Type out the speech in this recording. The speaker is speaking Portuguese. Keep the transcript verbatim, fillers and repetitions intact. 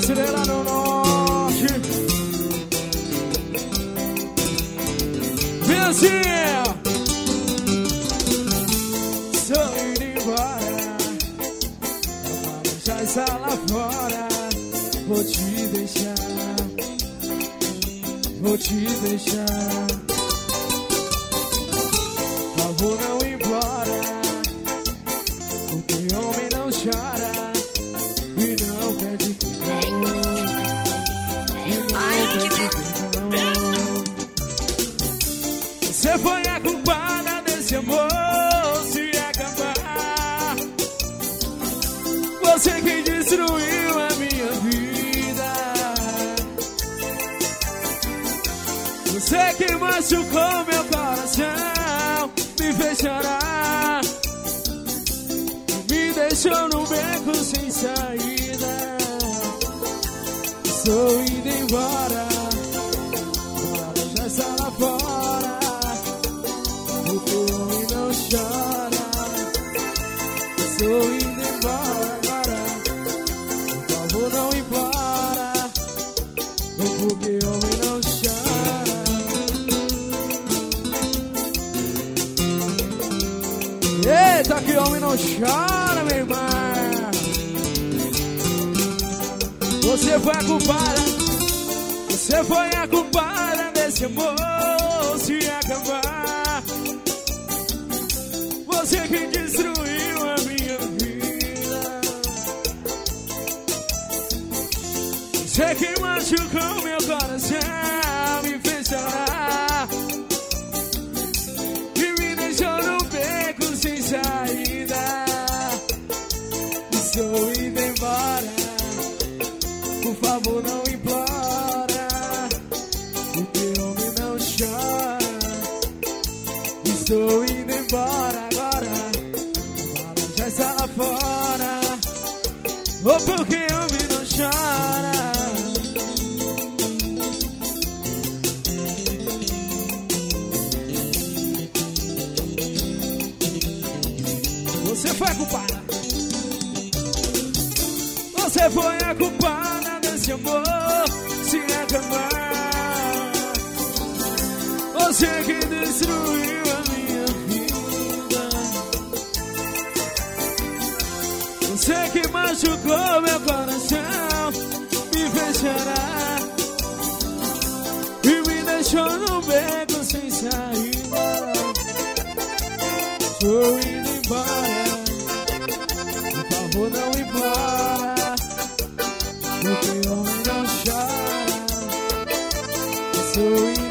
Estrela do Norte. Vem assim. Estou indo embora, já está lá fora. Vou te deixar, vou te deixar. Por favor, não implora, porque homem não chora e não pede perdão. E não pede perdão. Você foi a culpada desse amor se acabar. Você que destruiu a minha vida. Você que machucou meu coração, me fez chorar, me deixou no beco sem saída. Estou indo embora, agora já está lá fora. O teu homem não chora. Estou indo embora agora, por favor não implora, porque homem não chora. Eita, que homem não chora, meu irmão. Você foi a culpada, você foi a culpada desse amor se acabar. Você que destruiu a minha vida. Você que machucou meu coração, me fez chorar e me deixou no beco sem saída. Estou indo embora, por favor não implora, porque homem não chora. Estou indo embora agora, agora já está lá fora. Oh, porque homem não chora. Você foi a culpada, você foi a culpada desse amor se acabar. Você que destruiu a minha vida. Você que machucou meu coração, me fez chorar e me deixou no beco sem saída. Estou indo embora, por favor não implora, porque homem não chora. Estou indo